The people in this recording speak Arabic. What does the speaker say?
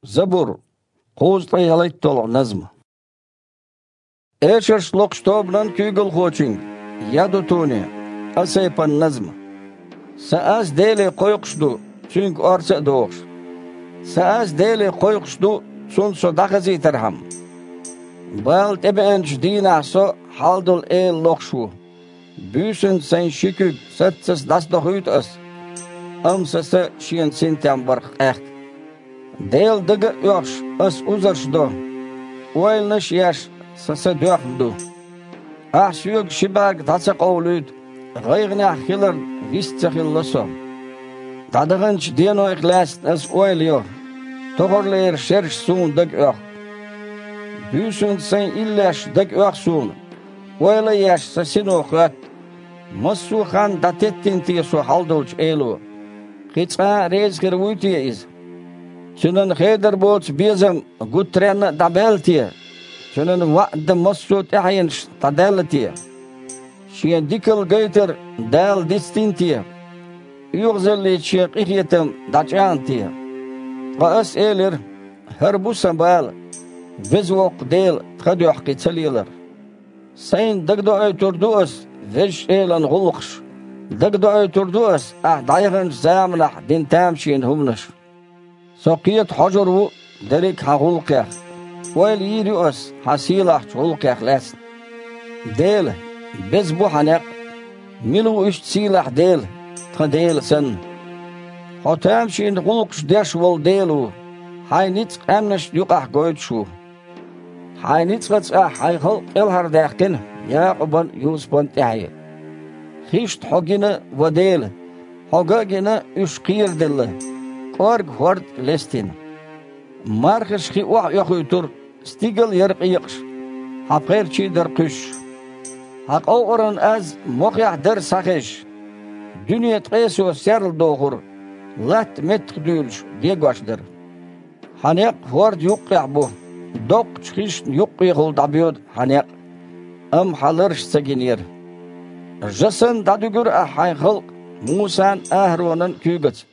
زبور قوز طياليت طلع نظم ايشرش لوكشتوبنان كيغل خوچينگ يادو توني اسيپن نظم ساز ديلي قويقشدو چونك ارسق دوغش ساز ديلي قويقشدو سون سو داخزي ترهم بال تبنج دينا سو حالدل ايل لوكشو بيسن سين شيكوگ ستسس داس دوغيت اس امسس شين سنتم برخ اخت ديل دغ يوش اس اوزرش دو ويلنش ياش سس دوخ دو احشيوگ شباگ داسق اولود غيغنا خيلر ويستخيلسو دادغنش دينو اخلاص اس ويليو توغرلير شرش سون دغ يوخ بيسن سين إلاش دغ يوخ سون ويلا ياش سسينو خات مسو خان داتتين تيسو حالدولش ايلو قيتقا ريز خيرويتي إز شنن خيدر بوتش بيزم قطرين دابلتي شنن وقت مسو تحينش تدالتي شين ديكل قيتر دال ديستينتي يغزل لي شيق إخيتم داچانتي قاس إيلر هربو سنبال وزوق ديل تخدو حقي تسليلر سين دقدو اي تردوس فيش إيلان غلقش دقدو اي تردوس دايغنش زامنح دين تامشين همنش سوقيت حجرو دريك هغلقيخ ويل يريوس حسيلح غلقيخ لسن ديل بزبو حنق ملو اشت سيلح ديل تخديل سن حتامشين غلقش ديش ول ديلو هاي نتق امنش يقح قويت شو هاي نتقت هاي خلق الهر داخكن ياقبن يوسبن تحيي خيشت حقنا وديل حقاقنا اشقير دل قارق هورد لستين مارخش خي وح يخوتر ستيقل يرقيقش حقير چي در قش حق اوغرن از مقيح در ساخش دنيا تقيسو سيرل دوغر لات متق دولش ديگوش در حنيق هورد يقيح بو دوق چخيش يقيخل دابيود حنيق حلرش سجينير جسن دادوغر احاي خلق موسان اهرونن كيوغت